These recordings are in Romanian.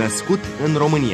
Născut în România.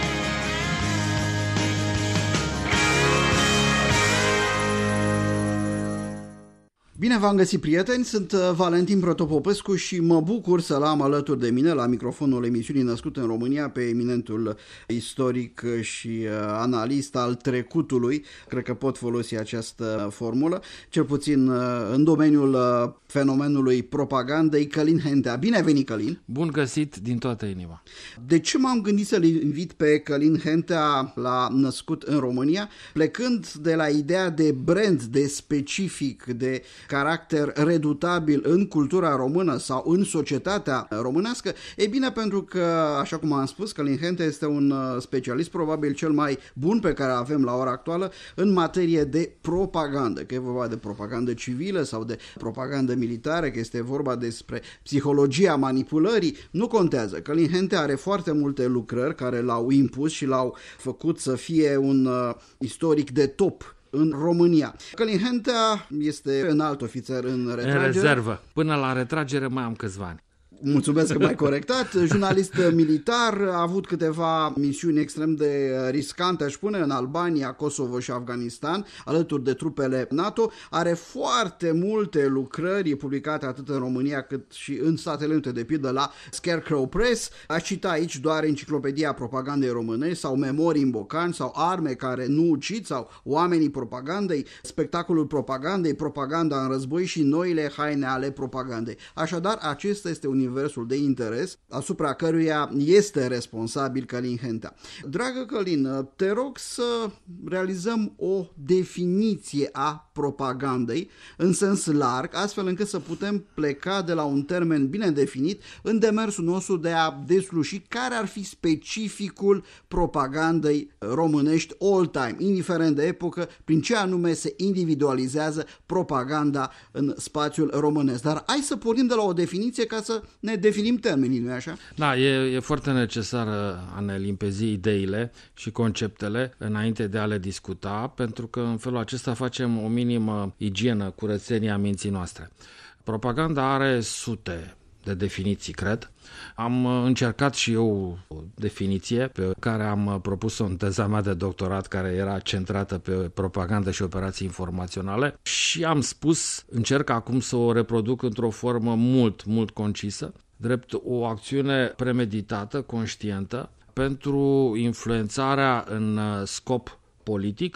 Bine v-am găsit, prieteni, sunt Valentin Protopopescu și mă bucur să-l am alături de mine la microfonul emisiunii Născut în România pe eminentul istoric și analist al trecutului. Cred că pot folosi această formulă, cel puțin în domeniul fenomenului propagandei, Călin Hentea. Bine ai venit, Călin! Bun găsit din toată inima! De ce m-am gândit să-l invit pe Călin Hentea la Născut în România? Plecând de la ideea de brand, de specific, de caracter redutabil în cultura română sau în societatea românească, e bine pentru că, așa cum am spus, Călin Hentea este un specialist, probabil cel mai bun pe care avem la ora actuală în materie de propagandă, că e vorba de propagandă civilă sau de propagandă militară, că este vorba despre psihologia manipulării, nu contează. Călin Hentea are foarte multe lucrări care l-au impus și l-au făcut să fie un istoric de top în România. Călin Hentea este înalt ofițer în retragere. În rezervă. Până la retragere mai am câțiva ani. Mulțumesc că m-ai corectat. Jurnalist militar, a avut câteva misiuni extrem de riscante, aș spune, în Albania, Kosovo și Afganistan, alături de trupele NATO. Are foarte multe lucrări publicate atât în România cât și în Statele Unite, de pildă la Scarecrow Press. Aș cita aici doar Enciclopedia Propagandei Românești sau Memorii în Bocan sau Arme care nu ucid sau Oamenii propagandei, Spectacolul propagandei, Propaganda în război și Noile haine ale propagandei. Așadar, acesta este universul de interes asupra căruia este responsabil Călin Hentea. Dragă Călin, te rog să realizăm o definiție a propagandei în sens larg, astfel încât să putem pleca de la un termen bine definit în demersul nostru de a desluși care ar fi specificul propagandei românești all time, indiferent de epocă, prin ce anume se individualizează propaganda în spațiul românesc. Dar hai să pornim de la o definiție ca să ne definim termenii, nu-i așa? Da, e foarte necesar a ne limpezi ideile și conceptele înainte de a le discuta, pentru că în felul acesta facem o minimă igienă, curățenie a minții noastre. Propaganda are sute de definiții, cred. Am încercat și eu o definiție pe care am propus-o în teza mea de doctorat, care era centrată pe propagandă și operații informaționale, și am spus, încerc acum să o reproduc într-o formă mult concisă, drept o acțiune premeditată, conștientă, pentru influențarea în scop politic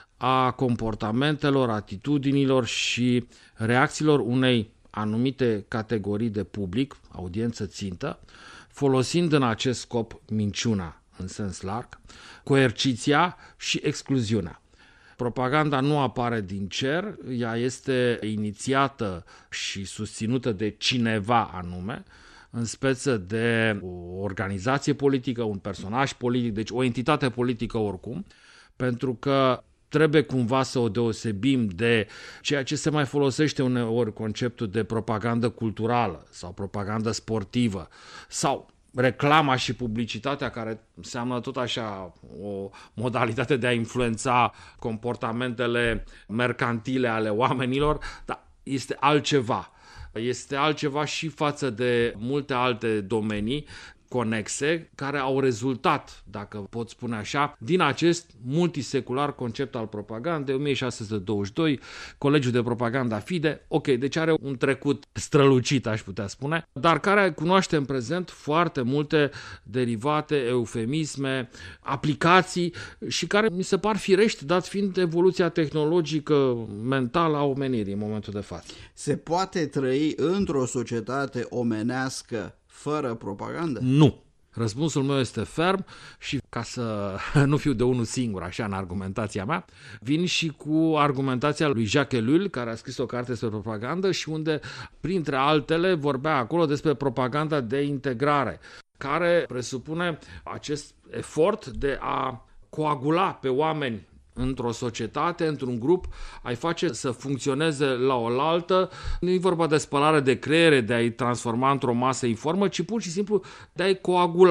a comportamentelor, atitudinilor și reacțiilor unei anumite categorii de public, audiență țintă, folosind în acest scop minciuna în sens larg, coerciția și excluziunea. Propaganda nu apare din cer, ea este inițiată și susținută de cineva anume, în speță de o organizație politică, un personaj politic, deci o entitate politică oricum, pentru că trebuie cumva să o deosebim de ceea ce se mai folosește uneori, conceptul de propagandă culturală sau propagandă sportivă sau reclama și publicitatea, care înseamnă tot așa o modalitate de a influența comportamentele mercantile ale oamenilor, dar este altceva. Este altceva și față de multe alte domenii conexe care au rezultat, dacă pot spune așa, din acest multisecular concept al propagandei, 1622, Colegiul de Propaganda FIDE, deci are un trecut strălucit, aș putea spune, dar care cunoaște în prezent foarte multe derivate, eufemisme, aplicații și care mi se par firești, dat fiind evoluția tehnologică mentală a omenirii în momentul de față. Se poate trăi într-o societate omenească fără propagandă? Nu. Răspunsul meu este ferm și, ca să nu fiu de unul singur așa în argumentația mea, vin și cu argumentația lui Jacques Ellul, care a scris o carte despre propagandă și unde, printre altele, vorbea acolo despre propaganda de integrare, care presupune acest efort de a coagula pe oameni într-o societate, într-un grup, ai face să funcționeze la oaltă. Nu e vorba de spălare de creiere, de a-i transforma într-o masă informă, ci pur și simplu de a-i coagula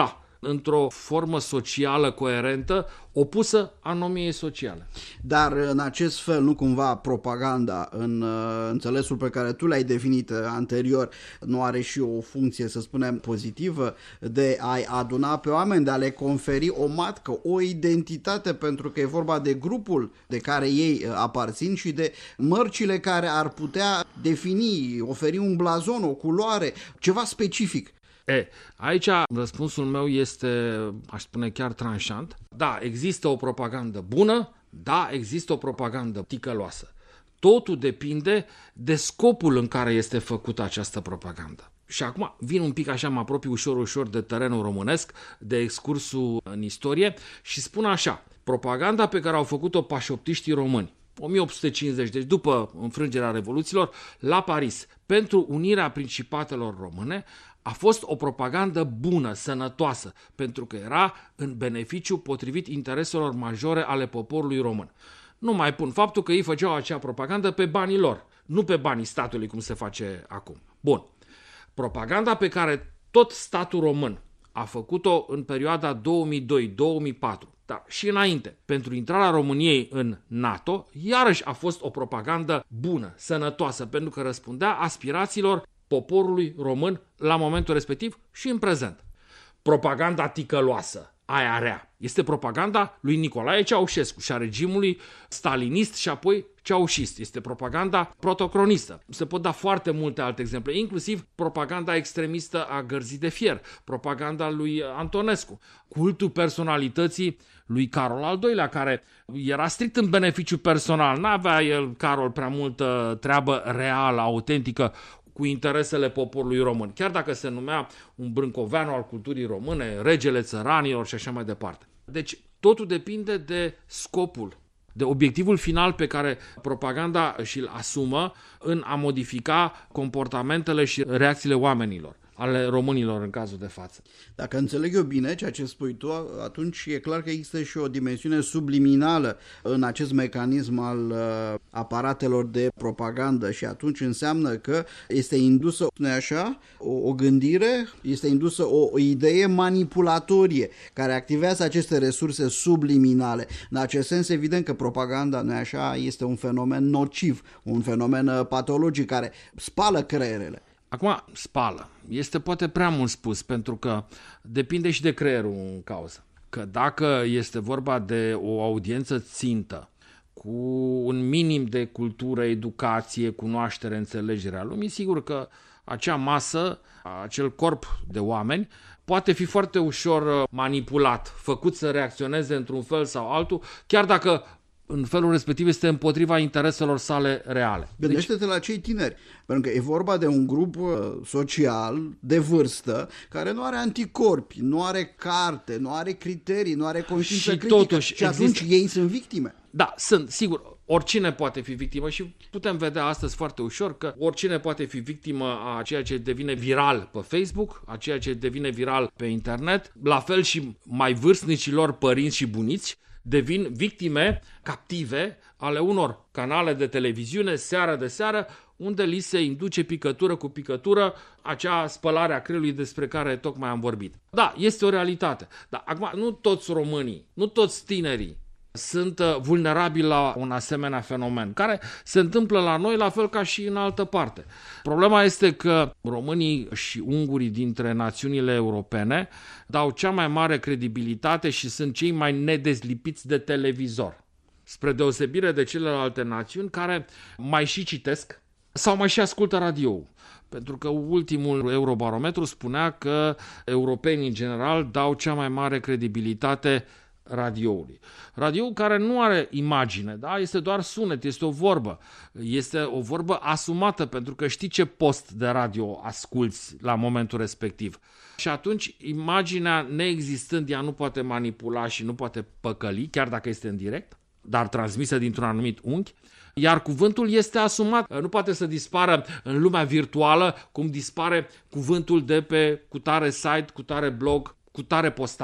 într-o formă socială coerentă, opusă anomiei sociale. Dar în acest fel, nu cumva propaganda, în înțelesul pe care tu l-ai definit anterior, nu are și o funcție, să spunem, pozitivă de a-i aduna pe oameni, de a le conferi o matcă, o identitate, pentru că e vorba de grupul de care ei aparțin și de mărcile care ar putea defini, oferi un blazon, o culoare, ceva specific. Aici răspunsul meu este, aș spune, chiar tranșant. Da, există o propagandă bună, da, există o propagandă ticăloasă. Totul depinde de scopul în care este făcută această propagandă. Și acum vin un pic așa, mă apropii ușor de terenul românesc, de excursul în istorie și spun așa: propaganda pe care au făcut-o pașoptiștii români 1850, deci după înfrângerea Revoluțiilor, la Paris, pentru unirea principatelor române, a fost o propagandă bună, sănătoasă, pentru că era în beneficiu potrivit intereselor majore ale poporului român. Nu mai pun faptul că ei făceau acea propagandă pe banii lor, nu pe banii statului, cum se face acum. Bun. Propaganda pe care tot statul român a făcut-o în perioada 2002-2004, dar și înainte, pentru intrarea României în NATO, iarăși a fost o propagandă bună, sănătoasă, pentru că răspundea aspirațiilor poporului român la momentul respectiv și în prezent. Propaganda ticăloasă, aia rea, este propaganda lui Nicolae Ceaușescu și a regimului stalinist și apoi ceaușist. Este propaganda protocronistă. Se pot da foarte multe alte exemple, inclusiv propaganda extremistă a Gărzii de Fier, propaganda lui Antonescu, cultul personalității lui Carol al II-lea, care era strict în beneficiu personal. N-avea el, Carol, prea multă treabă reală, autentică, cu interesele poporului român, chiar dacă se numea un Brâncoveanu al culturii române, regele țăranilor și așa mai departe. Deci totul depinde de scopul, de obiectivul final pe care propaganda și-l asumă în a modifica comportamentele și reacțiile oamenilor, ale românilor în cazul de față. Dacă înțeleg eu bine ceea ce spui tu, atunci e clar că există și o dimensiune subliminală în acest mecanism al aparatelor de propagandă și atunci înseamnă că este indusă, nu așa, o gândire, este indusă o idee manipulatorie care activează aceste resurse subliminale. În acest sens, evident că propaganda, nu așa, este un fenomen nociv, un fenomen patologic care spală creierele. Acum, spală. Este poate prea mult spus, pentru că depinde și de creierul în cauză. Că dacă este vorba de o audiență țintă, cu un minim de cultură, educație, cunoaștere, înțelegere a lumii, sigur că acea masă, acel corp de oameni, poate fi foarte ușor manipulat, făcut să reacționeze într-un fel sau altul, chiar dacă în felul respectiv este împotriva intereselor sale reale. Gândește-te la cei tineri, pentru că e vorba de un grup social de vârstă care nu are anticorpi, nu are carte, nu are criterii, nu are conștiință critică totuși și atunci ei sunt victime. Da, sunt, sigur, oricine poate fi victimă și putem vedea astăzi foarte ușor că oricine poate fi victimă a ceea ce devine viral pe Facebook, a ceea ce devine viral pe internet, la fel și mai vârstnicilor părinți și bunici, devin victime captive ale unor canale de televiziune seară de seară, unde li se induce picătură cu picătură acea spălare a creierului despre care tocmai am vorbit. Da, este o realitate, dar acum nu toți românii, nu toți tinerii sunt vulnerabili la un asemenea fenomen, care se întâmplă la noi la fel ca și în altă parte. Problema este că românii și ungurii dintre națiunile europene dau cea mai mare credibilitate și sunt cei mai nedezlipiți de televizor, spre deosebire de celelalte națiuni care mai și citesc sau mai și ascultă radio. Pentru că ultimul Eurobarometru spunea că europenii în general dau cea mai mare credibilitate radioului. Radioul care nu are imagine, da? Este doar sunet, este o vorbă. Este o vorbă asumată pentru că știi ce post de radio asculți la momentul respectiv. Și atunci imaginea neexistând, ea nu poate manipula și nu poate păcăli, chiar dacă este în direct, dar transmisă dintr-un anumit unghi. Iar cuvântul este asumat, nu poate să dispară în lumea virtuală cum dispare cuvântul de pe cutare site, cutare blog, cutare postare.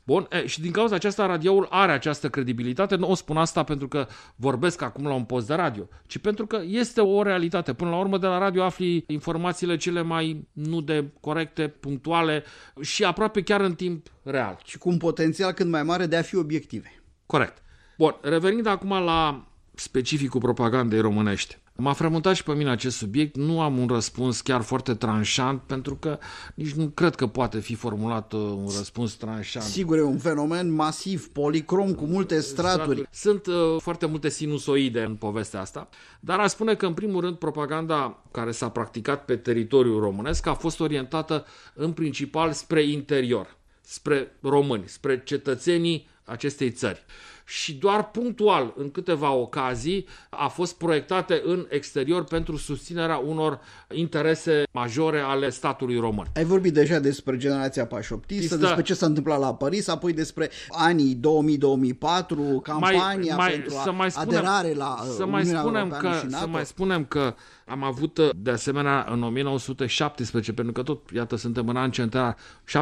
Bun, și din cauza aceasta radioul are această credibilitate. Nu o spun asta pentru că vorbesc acum la un post de radio, ci pentru că este o realitate. Până la urmă, de la radio afli informațiile cele mai nude, corecte, punctuale și aproape chiar în timp real. Și cu un potențial cât mai mare de a fi obiective. Corect. Bun, revenind acum la specificul propagandei românești. M-a frământat și pe mine acest subiect, nu am un răspuns chiar foarte tranșant, pentru că nici nu cred că poate fi formulat un răspuns tranșant. Sigur, e un fenomen masiv, policrom, cu multe straturi. Sunt foarte multe sinusoide în povestea asta, dar aș spune că, în primul rând, propaganda care s-a practicat pe teritoriul românesc a fost orientată în principal spre interior, spre români, spre cetățenii acestei țări. Și doar punctual, în câteva ocazii, a fost proiectate în exterior pentru susținerea unor interese majore ale statului român. Ai vorbit deja despre generația pașoptistă, despre ce s-a întâmplat la Paris, apoi despre anii 2000-2004, campania pentru aderare la Uniunea Europeană și NATO. Să mai spunem că am avut, de asemenea, în 1917, pentru că tot, iată, suntem în an centenar,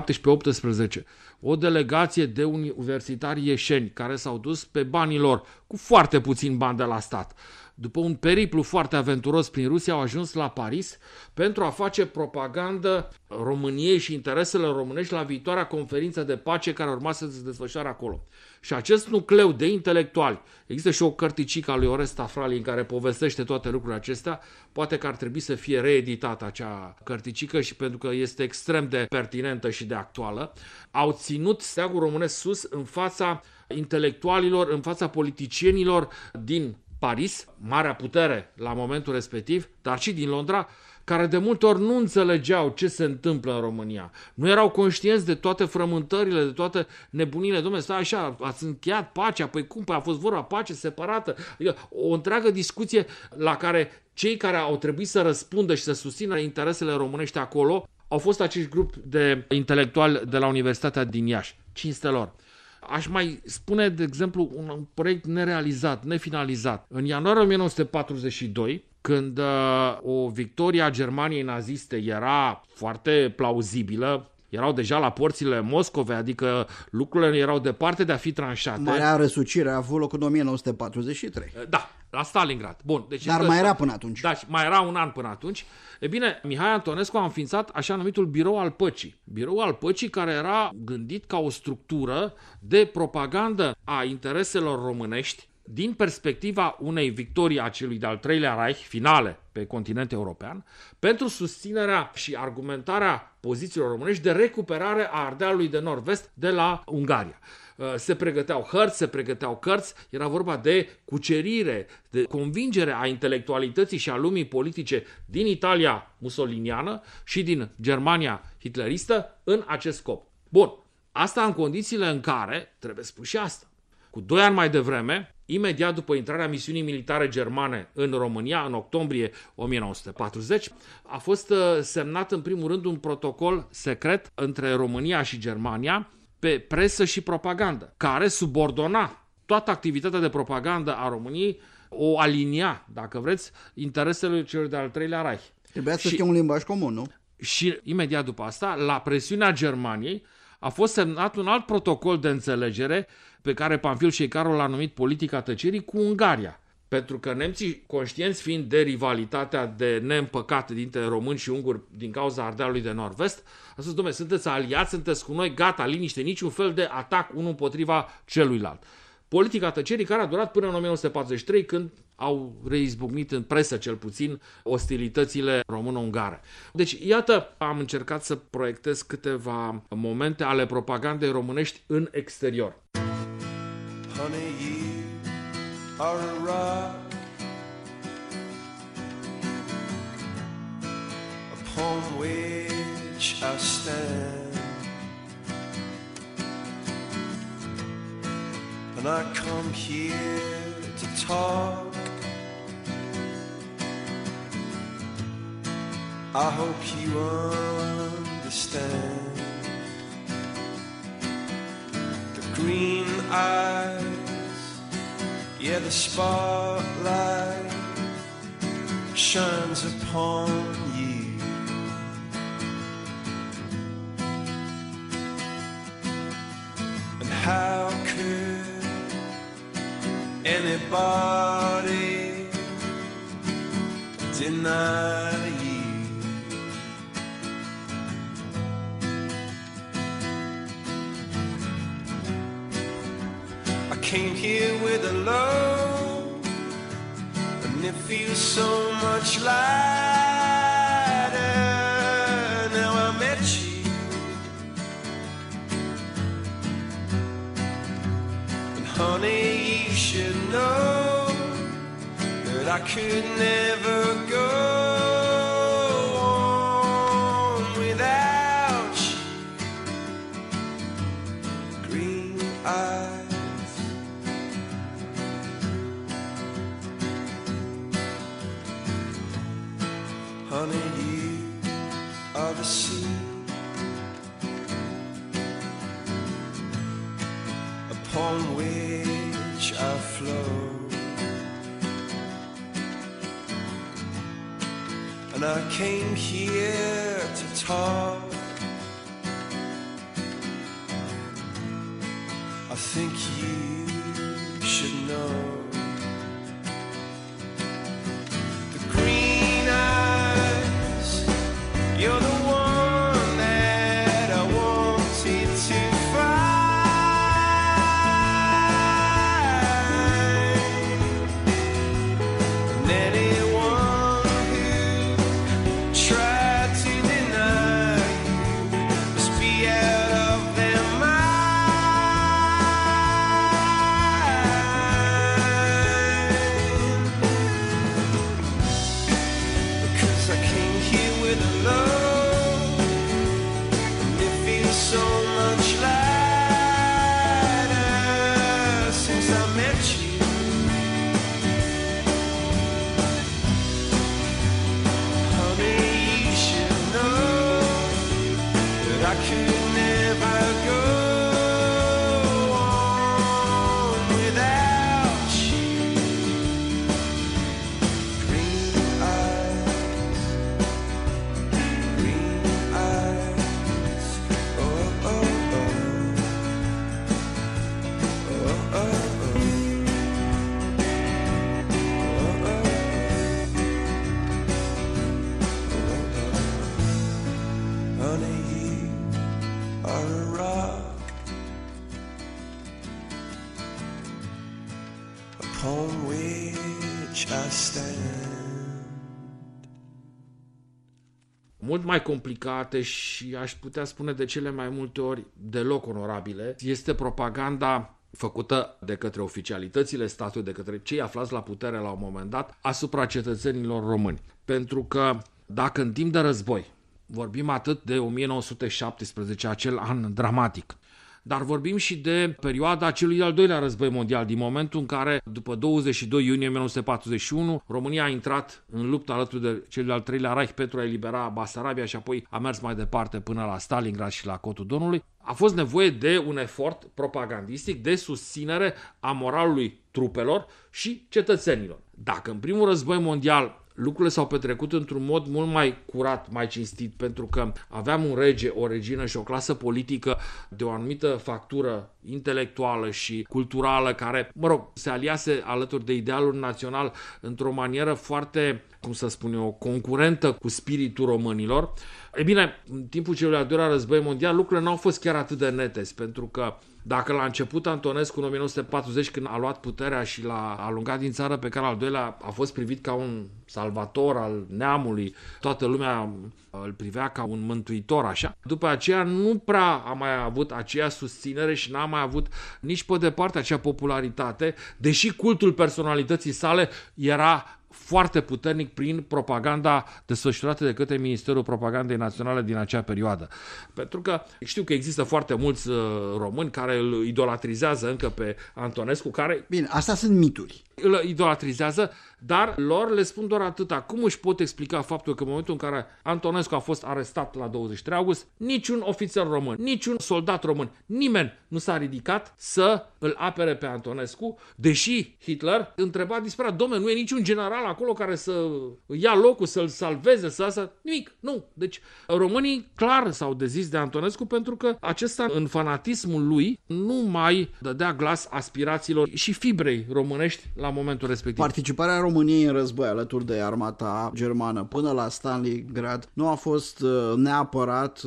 17-18, o delegație de universitari ieșeni care s-au dus pe banii lor, cu foarte puțin bani de la stat. După un periplu foarte aventuros prin Rusia, au ajuns la Paris pentru a face propagandă României și interesele românești la viitoarea conferință de pace care urma să se desfășoare acolo. Și acest nucleu de intelectuali, există și o cărticică a lui Orest Afrali în care povestește toate lucrurile acestea, poate că ar trebui să fie reeditată acea cărticică și pentru că este extrem de pertinentă și de actuală, au ținut steagul românesc sus în fața intelectualilor, în fața politicienilor din Paris, marea putere la momentul respectiv, dar și din Londra, care de multe ori nu înțelegeau ce se întâmplă în România. Nu erau conștienți de toate frământările, de toate nebunile. Dom'le, stai așa, ați încheiat pacea, păi cum? Păi a fost vorba pace separată. Adică o întreagă discuție la care cei care au trebuit să răspundă și să susțină interesele românești acolo au fost acești grup de intelectuali de la Universitatea din Iași. Cinste lor. Aș mai spune, de exemplu, un proiect nerealizat, nefinalizat. În ianuarie 1942, când o victorie a Germaniei naziste era foarte plauzibilă, erau deja la porțile Moscovei, adică lucrurile erau departe de a fi tranșate. Marea răsucire a avut loc în 1943. Da, la Stalingrad. Bun, deci dar mai era până atunci. Da, mai era un an până atunci. E bine, Mihai Antonescu a înființat așa numitul Birou al Păcii. Birou al Păcii care era gândit ca o structură de propagandă a intereselor românești din perspectiva unei victorii a celui de-al treilea Reich, finale pe continent european, pentru susținerea și argumentarea pozițiilor românești de recuperare a Ardealului de Nord-Vest de la Ungaria. Se pregăteau hărți, se pregăteau cărți, era vorba de cucerire, de convingere a intelectualității și a lumii politice din Italia musoliniană și din Germania hitleristă în acest scop. Bun, asta în condițiile în care, trebuie spus și asta, cu 2 ani mai devreme, imediat după intrarea misiunii militare germane în România, în octombrie 1940, a fost semnat în primul rând un protocol secret între România și Germania pe presă și propagandă, care subordona toată activitatea de propagandă a României, o alinia, dacă vreți, interesele celor de-al treilea Reich. Trebuia să fie un limbaj comun, nu? Și imediat după asta, la presiunea Germaniei, a fost semnat un alt protocol de înțelegere pe care Pamfil Șeicarul l-a numit politica tăcerii cu Ungaria. Pentru că nemții, conștienți fiind de rivalitatea de neîmpăcat dintre români și unguri din cauza Ardealului de Nord-Vest, a spus, dom'le, sunteți aliați, sunteți cu noi, gata, liniște, niciun fel de atac unul împotriva celuilalt. Politica tăcerii care a durat până în 1943, când au reizbucnit în presă, cel puțin, ostilitățile româno-ungare. Deci, iată, am încercat să proiectez câteva momente ale propagandei românești în exterior. Honey, you are a rock upon which I stand, and I come here to talk. I hope you understand. The green eyes, yeah, the spotlight shines upon you. anybody deny you. I came here with a load, and it feels so much lighter now I met you. And honey, you should know that I could never go on without you. Green eyes, honey, you are the sea upon which I flow. And I came here to talk. I think you should know. The green eyes, you're the one that I wanted to find. And anyone who tried to deny you must be out of their mind. Because I came here with a love, and it feels so much lighter since I met you. Honey, you should know that I could never go on without you. Green eyes, green eyes, oh, oh, oh, oh, oh, oh, oh, oh. Honey, you are a rock upon which I stand. Mult mai complicate și aș putea spune de cele mai multe ori deloc onorabile este propaganda făcută de către oficialitățile statului, de către cei aflați la putere la un moment dat, asupra cetățenilor români. Pentru că dacă în timp de război vorbim atât de 1917, acel an dramatic, dar vorbim și de perioada celui de-al doilea război mondial, din momentul în care, după 22 iunie 1941, România a intrat în luptă alături de cel de-al treilea Reich pentru a elibera Basarabia și apoi a mers mai departe până la Stalingrad și la Cotul Donului, a fost nevoie de un efort propagandistic de susținere a moralului trupelor și cetățenilor. Dacă în primul război mondial lucrurile s-au petrecut într-un mod mult mai curat, mai cinstit, pentru că aveam un rege, o regină și o clasă politică de o anumită factură intelectuală și culturală care, se aliase alături de idealul național într-o manieră foarte, concurentă cu spiritul românilor. E bine, în timpul celui al doilea război mondial lucrurile nu au fost chiar atât de netes, pentru că dacă la început Antonescu în 1940, când a luat puterea și l-a alungat din țară pe Carol al II-lea, a fost privit ca un salvator al neamului, toată lumea îl privea ca un mântuitor, așa. După aceea nu prea a mai avut aceea susținere și n-a mai avut nici pe departe acea popularitate, deși cultul personalității sale era foarte puternic prin propaganda desfășurată de către Ministerul Propagandei Naționale din acea perioadă. Pentru că știu că există foarte mulți români care îl idolatrizează încă pe Antonescu, care... Bine, astea sunt mituri. Îl idolatrizează, dar lor le spun doar atâta. Cum își pot explica faptul că în momentul în care Antonescu a fost arestat la 23 august, niciun ofițer român, niciun soldat român, nimeni nu s-a ridicat să îl apere pe Antonescu, deși Hitler întreba disperat: dom'le, nu e niciun general acolo care să ia locul, să-l salveze, nimic, nu. Deci românii clar s-au dezis de Antonescu pentru că acesta, în fanatismul lui, nu mai dădea glas aspirațiilor și fibrei românești la la momentul respectiv. Participarea României în război alături de armata germană până la Stalingrad nu a fost neapărat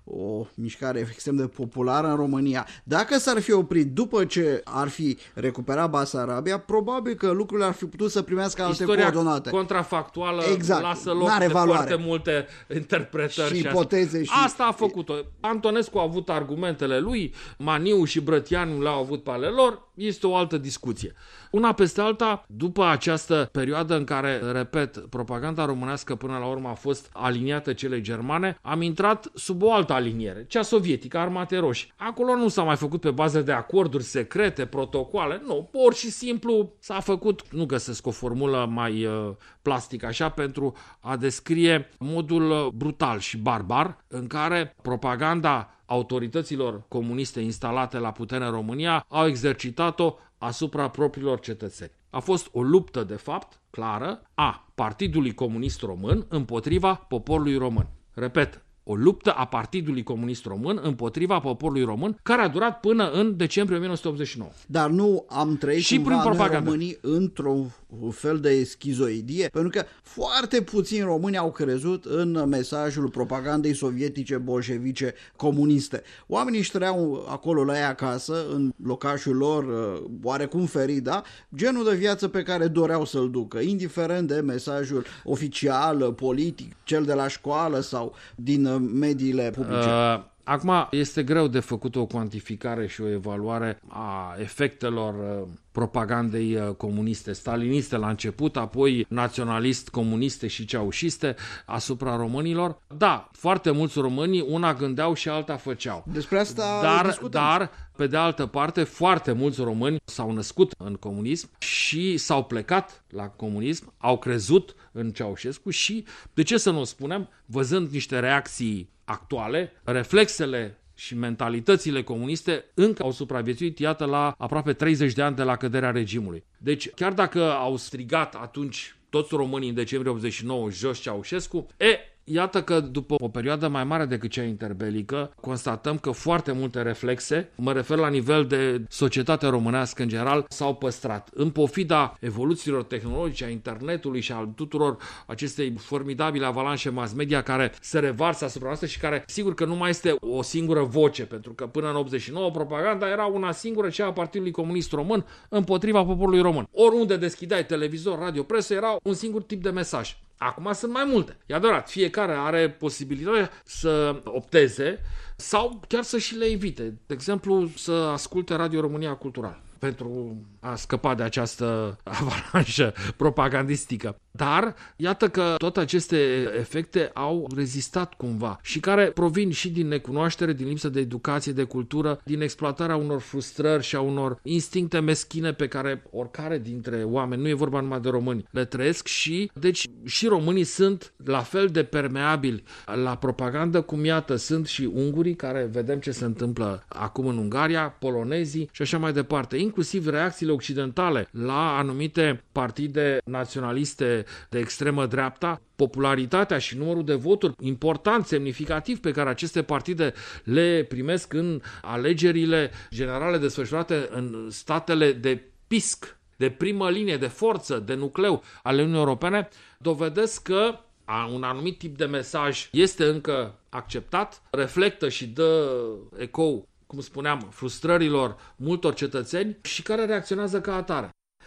o mișcare extrem de populară în România. Dacă s-ar fi oprit după ce ar fi recuperat Basarabia, probabil că lucrurile ar fi putut să primească alte coordonate. Contrafactuală lasă loc N-are de valoare. foarte multe interpretări și ipoteze. Asta a făcut-o. Antonescu a avut argumentele lui, Maniu și Brătianu le-au avut pe ale lor, este o altă discuție. Una peste alta, după această perioadă în care, repet, propaganda românească până la urmă a fost aliniată celei germane, am intrat sub o altă aliniere, cea sovietică, Armatei Roșii. Acolo nu s-a mai făcut pe bază de acorduri secrete, protocoale, nu, pur și simplu s-a făcut, nu găsesc o formulă mai plastică așa, pentru a descrie modul brutal și barbar în care propaganda autorităților comuniste instalate la putere în România au exercitat-o asupra propriilor cetățeni. A fost o luptă, de fapt, clară a Partidului Comunist Român împotriva poporului român. Repet, o luptă a Partidului Comunist Român împotriva poporului român, care a durat până în decembrie 1989. Dar nu am trăit și prin propagandă românii într-un fel de schizoidie, pentru că foarte puțini români au crezut în mesajul propagandei sovietice, bolșevice, comuniste. Oamenii își trăiau acolo la ei acasă, în locașul lor, oarecum ferit, da? Genul de viață pe care doreau să-l ducă, indiferent de mesajul oficial, politic, cel de la școală sau din mediile publice. Acum este greu de făcut o cuantificare și o evaluare a efectelor propagandei comuniste, staliniste la început, apoi naționalist-comuniste și ceaușiste asupra românilor. Da, foarte mulți români una gândeau și alta făceau. Despre asta dar, pe de altă parte, foarte mulți români s-au născut în comunism și s-au plecat la comunism, au crezut în Ceaușescu și, de ce să nu o spunem, văzând niște reacții actuale, reflexele și mentalitățile comuniste încă au supraviețuit, iată, la aproape 30 de ani de la căderea regimului. Deci, chiar dacă au strigat atunci toți românii în decembrie 89 jos Ceaușescu, iată că după o perioadă mai mare decât cea interbelică, constatăm că foarte multe reflexe, mă refer la nivel de societate românească în general, s-au păstrat. În pofida evoluțiilor tehnologice, a internetului și al tuturor acestei formidabile avalanșe mass media care se revarsă asupra noastră și care, sigur că nu mai este o singură voce, pentru că până în 89 propaganda era una singură, cea a Partidului Comunist Român împotriva poporului român. Oriunde deschideai televizor, radio, presă, era un singur tip de mesaj. Acum sunt mai multe. E adevărat, fiecare are posibilitatea să opteze sau chiar să și le evite. De exemplu, să asculte Radio România Cultural pentru a scăpa de această avalanșă propagandistică. Dar, iată că toate aceste efecte au rezistat cumva și care provin și din necunoaștere, din lipsă de educație, de cultură, din exploatarea unor frustrări și a unor instincte meschine pe care oricare dintre oameni, nu e vorba numai de români, le trăiesc și, deci, și românii sunt la fel de permeabili la propagandă cum, iată, sunt și ungurii, care vedem ce se întâmplă acum în Ungaria, polonezii și așa mai departe, inclusiv reacțiile occidentale la anumite partide naționaliste de extremă dreapta, popularitatea și numărul de voturi important, semnificativ, pe care aceste partide le primesc în alegerile generale desfășurate în statele de pisc, de primă linie, de forță, de nucleu ale Uniunii Europene, dovedesc că un anumit tip de mesaj este încă acceptat, reflectă și dă ecou, cum spuneam, frustrărilor multor cetățeni și care reacționează ca atare.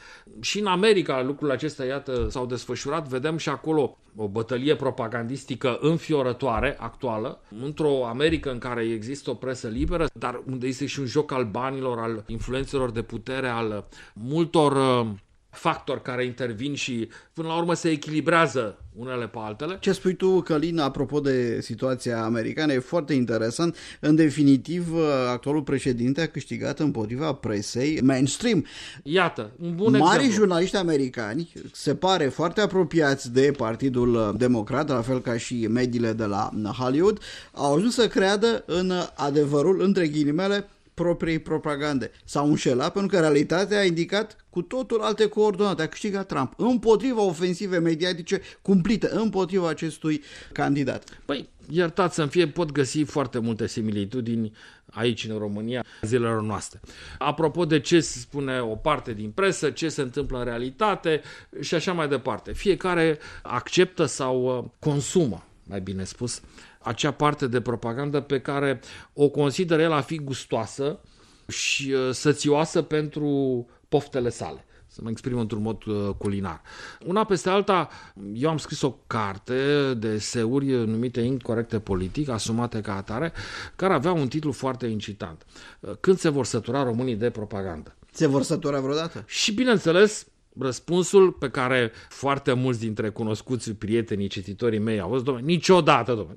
Și în America lucrurile acestea, iată, s-au desfășurat, vedem și acolo o bătălie propagandistică înfiorătoare, actuală, într-o Americă în care există o presă liberă, dar unde este și un joc al banilor, al influențelor de putere, al multor factori care intervin și până la urmă se echilibrează unele pe altele. Ce spui tu, Călin, apropo de situația americană, e foarte interesant. În definitiv, actualul președinte a câștigat împotriva presei mainstream. Iată, un bun exemplu. Mari jurnaliști americani, se pare foarte apropiați de Partidul Democrat, la fel ca și mediile de la Hollywood, au ajuns să creadă în adevărul, între ghilimele, propriei propagande. S-au înșelat pentru că realitatea a indicat cu totul alte coordonate. A câștigat Trump împotriva ofensivei mediatice cumplite împotriva acestui candidat. Păi, iertați-mi fie, pot găsi foarte multe similitudini aici în România, zilelor noastre. Apropo de ce se spune o parte din presă, ce se întâmplă în realitate și așa mai departe. Fiecare acceptă sau consumă, mai bine spus, acea parte de propagandă pe care o consideră el a fi gustoasă și sățioasă pentru poftele sale. Să mă exprim într-un mod culinar. Una peste alta, eu am scris o carte de eseuri numite Incorecte politic, asumate ca atare, care avea un titlu foarte incitant. Când se vor sătura românii de propagandă? Se vor sătura vreodată? Și bineînțeles, răspunsul pe care foarte mulți dintre cunoscuți prietenii, cititorii mei au văzut, niciodată.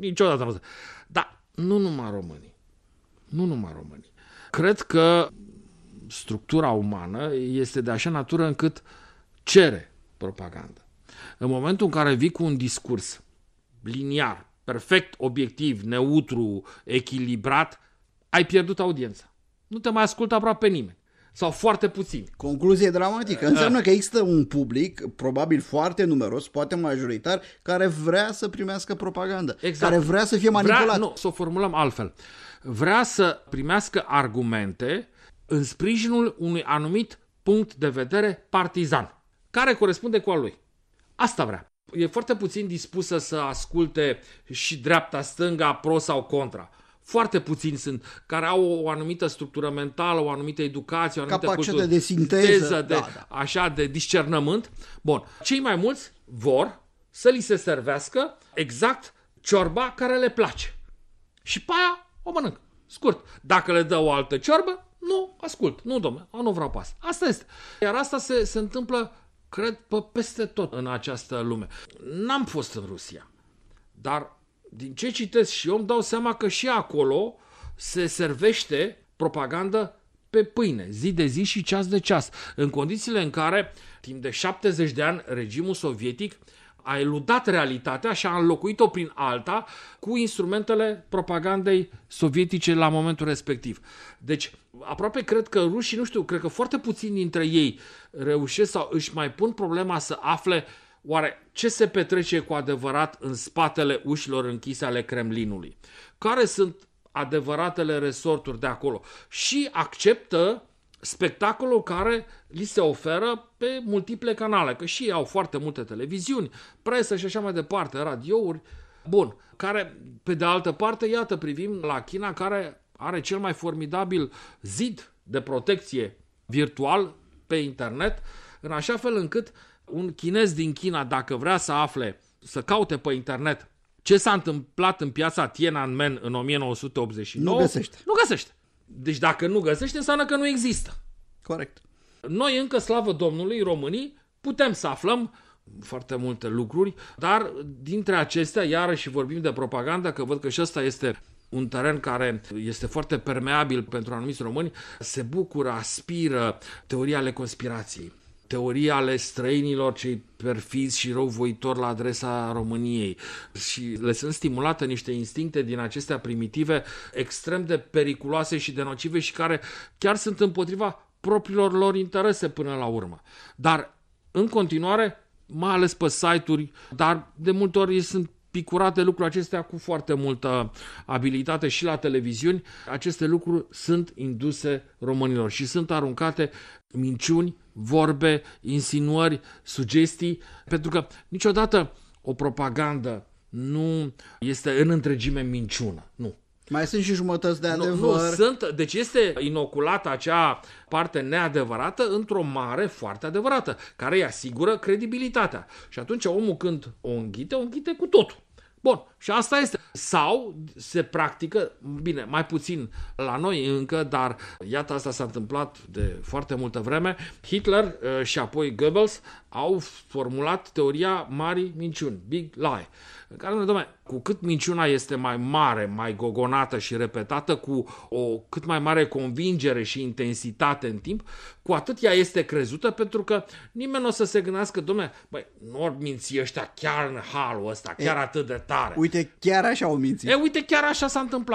Dar nu numai românii. Nu numai românii. Cred că structura umană este de așa natură încât cere propagandă. În momentul în care vii cu un discurs liniar, perfect, obiectiv, neutru, echilibrat, ai pierdut audiența. Nu te mai ascultă aproape nimeni. Sau foarte puțini. Concluzie dramatică. Înseamnă că există un public, probabil foarte numeros, poate majoritar, care vrea să primească propagandă. Exact. Care vrea să fie manipulat. Să o formulăm altfel. Vrea să primească argumente în sprijinul unui anumit punct de vedere partizan, care corespunde cu al lui. Asta vrea. E foarte puțin dispusă să asculte și dreapta-stânga, pro sau contra. Foarte puțini sunt care au o anumită structură mentală, o anumită educație, o anumită capacitate de sinteză, așa, de discernământ. Bun. Cei mai mulți vor să li se servească exact ciorba care le place. Și pe aia o mănânc. Scurt. Dacă le dă o altă ciorbă, nu ascult. Nu, domnule, nu vreau pe asta. Asta este. Iar asta se întâmplă, cred, peste tot în această lume. N-am fost în Rusia, dar din ce citesc și eu îmi dau seama că și acolo se servește propagandă pe pâine, zi de zi și ceas de ceas, în condițiile în care, timp de 70 de ani, regimul sovietic a eludat realitatea și a înlocuit-o prin alta cu instrumentele propagandei sovietice la momentul respectiv. Deci, aproape cred că rușii, nu știu, cred că foarte puțini dintre ei reușesc sau își mai pun problema să afle oare ce se petrece cu adevărat în spatele ușilor închise ale Kremlinului? Care sunt adevăratele resorturi de acolo? Și acceptă spectacolul care li se oferă pe multiple canale, că și ei au foarte multe televiziuni, presă și așa mai departe, radiouri. Bun, care, pe de altă parte, iată, privim la China, care are cel mai formidabil zid de protecție virtual pe internet, în așa fel încât un chinez din China, dacă vrea să afle, să caute pe internet ce s-a întâmplat în piața Tiananmen în 1989, nu găsește. Deci dacă nu găsește, înseamnă că nu există. Corect. Noi încă, slavă Domnului, românii, putem să aflăm foarte multe lucruri, dar dintre acestea, iarăși vorbim de propagandă, că văd că și ăsta este un teren care este foarte permeabil pentru anumiți români, se bucură, aspiră teoria ale conspirației, teoria ale străinilor cei perfizi și răuvoitori la adresa României și le sunt stimulate niște instincte din acestea primitive extrem de periculoase și de nocive și care chiar sunt împotriva propriilor lor interese până la urmă. Dar în continuare, mai ales pe site-uri, dar de multe ori sunt picurate lucrurile acestea cu foarte multă abilitate și la televiziuni, aceste lucruri sunt induse românilor și sunt aruncate minciuni, vorbe, insinuări, sugestii, pentru că niciodată o propagandă nu este în întregime minciună, nu. Mai sunt și jumătăți de adevăr. Deci este inoculată acea parte neadevărată într-o mare foarte adevărată, care îi asigură credibilitatea. Și atunci omul când o înghite cu totul. Bun, și asta este. Sau se practică, bine, mai puțin la noi încă, dar iată, asta s-a întâmplat de foarte multă vreme. Hitler și apoi Goebbels au formulat teoria marii minciuni, Big Lie, în care, dom'le, cu cât minciuna este mai mare, mai gogonată și repetată, cu o cât mai mare convingere și intensitate în timp, cu atât ea este crezută, pentru că nimeni nu o să se gândească, dom'le, nu ori minți ăștia chiar în halul ăsta, chiar atât de tare. Uite, chiar așa au mințit. Uite, chiar așa s-a întâmplat.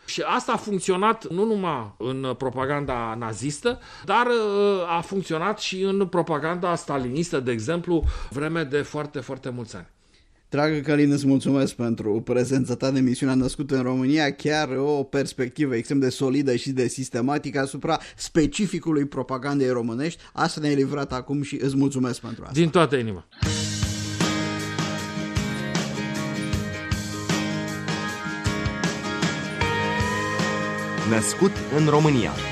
Și asta a funcționat nu numai în propaganda nazistă, dar a funcționat și în propaganda stalinistă, de exemplu, vreme de foarte, foarte mulți ani. Dragă Călin, îți mulțumesc pentru prezența ta de emisiunea Născut în România, chiar o perspectivă extrem de solidă și de sistematică asupra specificului propagandei românești. Asta ne-ai livrat acum și îți mulțumesc pentru asta. Din toată inima. Născut în România.